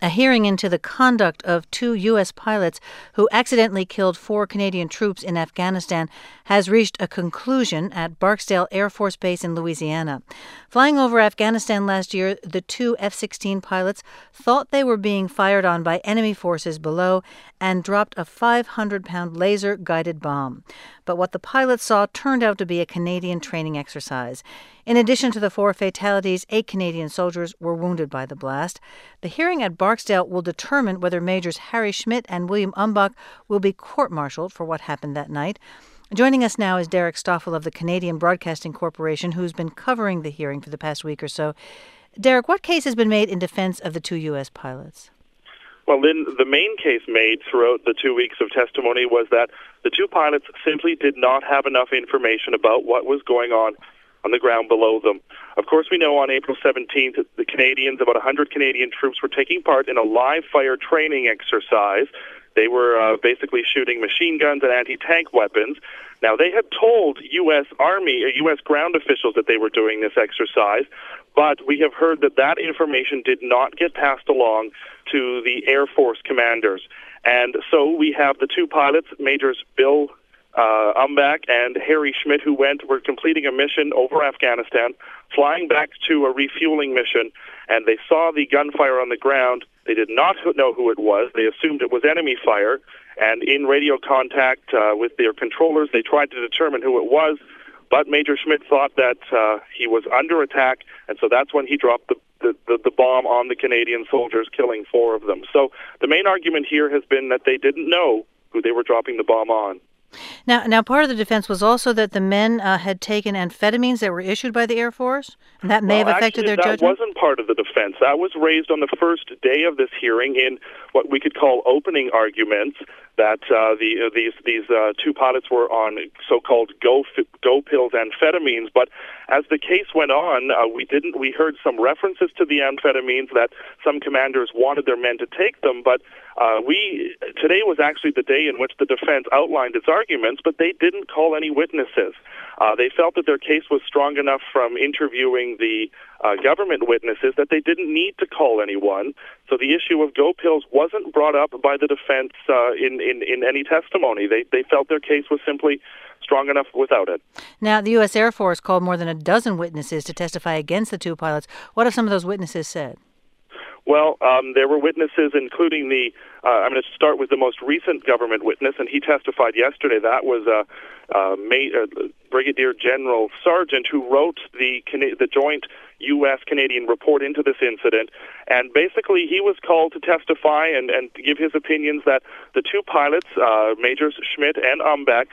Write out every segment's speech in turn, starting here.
A hearing into the conduct of two U.S. pilots who accidentally killed 4 Canadian troops in Afghanistan has reached a conclusion at Barksdale Air Force Base in Louisiana. Flying over Afghanistan last year, the 2 F-16 pilots thought they were being fired on by enemy forces below and dropped a 500-pound laser-guided bomb. But what the pilots saw turned out to be a Canadian training exercise. In addition to the 4 fatalities, 8 Canadian soldiers were wounded by the blast. The hearing at Barksdale will determine whether Majors Harry Schmidt and William Umbach will be court-martialed for what happened that night. Joining us now is Derek Stoffel of the Canadian Broadcasting Corporation, who's been covering the hearing for the past week or so. Derek, what case has been made in defense of the 2 U.S. pilots? Well, Lynn, the main case made throughout the 2 weeks of testimony was that the 2 pilots simply did not have enough information about what was going on the ground below them. Of course, we know on April 17th, the Canadians, about 100 Canadian troops, were taking part in a live-fire training exercise. They were basically shooting machine guns and anti-tank weapons. Now, they had told U.S. Army, U.S. ground officials that they were doing this exercise, but we have heard that that information did not get passed along to the Air Force commanders. And so we have the 2 pilots, Majors Bill Umbach and Harry Schmidt, who were completing a mission over Afghanistan, flying back to a refueling mission, and they saw the gunfire on the ground. They did not know who it was. They assumed it was enemy fire, and in radio contact with their controllers, they tried to determine who it was, but Major Schmidt thought that he was under attack, and so that's when he dropped the bomb on the Canadian soldiers, killing 4 of them. So the main argument here has been that they didn't know who they were dropping the bomb on. Now, part of the defense was also that the men had taken amphetamines that were issued by the Air Force, and that may have affected their judgment? That wasn't part of the defense. That was raised on the first day of this hearing in what we could call opening arguments, that these 2 pilots were on so-called go pills amphetamines. But as the case went on, we heard some references to the amphetamines, that some commanders wanted their men to take them, but today was actually the day in which the defense outlined its arguments, but they didn't call any witnesses. They felt that their case was strong enough from interviewing the government witnesses that they didn't need to call anyone. So the issue of go pills wasn't brought up by the defense in any testimony. They felt their case was simply strong enough without it. Now, the U.S. Air Force called more than a dozen witnesses to testify against the 2 pilots. What have some of those witnesses said? Well, there were witnesses, including I'm going to start with the most recent government witness, and he testified yesterday. That was Brigadier General Sargent, who wrote the joint U.S.-Canadian report into this incident. And basically, he was called to testify and to give his opinions that the 2 pilots, Majors Schmidt and Umbach,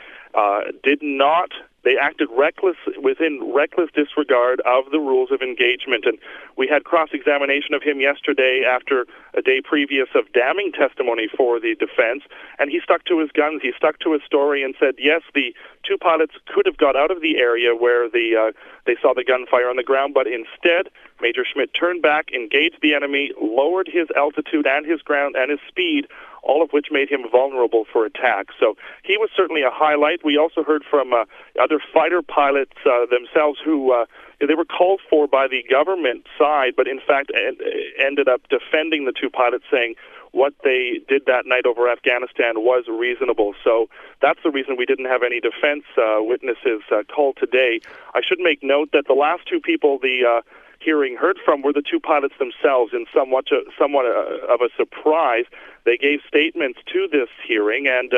they acted within reckless disregard of the rules of engagement. And we had cross-examination of him yesterday after a day previous of damning testimony for the defense, and he stuck to his guns. He stuck to his story and said, yes, the 2 pilots could have got out of the area where they saw the gunfire on the ground, but instead, Major Schmidt turned back, engaged the enemy, lowered his altitude and his ground and his speed, all of which made him vulnerable for attack. So he was certainly a highlight. We also heard from other fighter pilots themselves who they were called for by the government side, but in fact ended up defending the 2 pilots, saying what they did that night over Afghanistan was reasonable. So that's the reason we didn't have any defense witnesses called today. I should make note that the last 2 people the hearing heard from were the 2 pilots themselves, in somewhat of a surprise. They gave statements to this hearing, and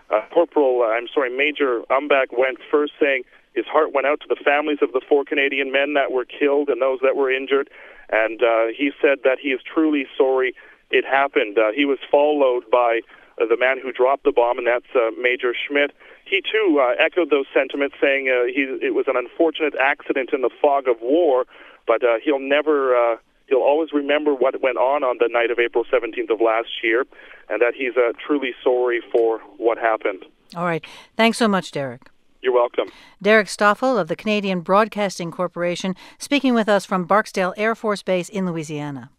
Major Umbach went first, saying his heart went out to the families of the 4 Canadian men that were killed and those that were injured, and he said that he is truly sorry it happened. He was followed by the man who dropped the bomb, and that's Major Schmidt. He, too, echoed those sentiments, saying it was an unfortunate accident in the fog of war, but he'll always remember what went on the night of April 17th of last year, and that he's truly sorry for what happened. All right. Thanks so much, Derek. You're welcome. Derek Stoffel of the Canadian Broadcasting Corporation, speaking with us from Barksdale Air Force Base in Louisiana.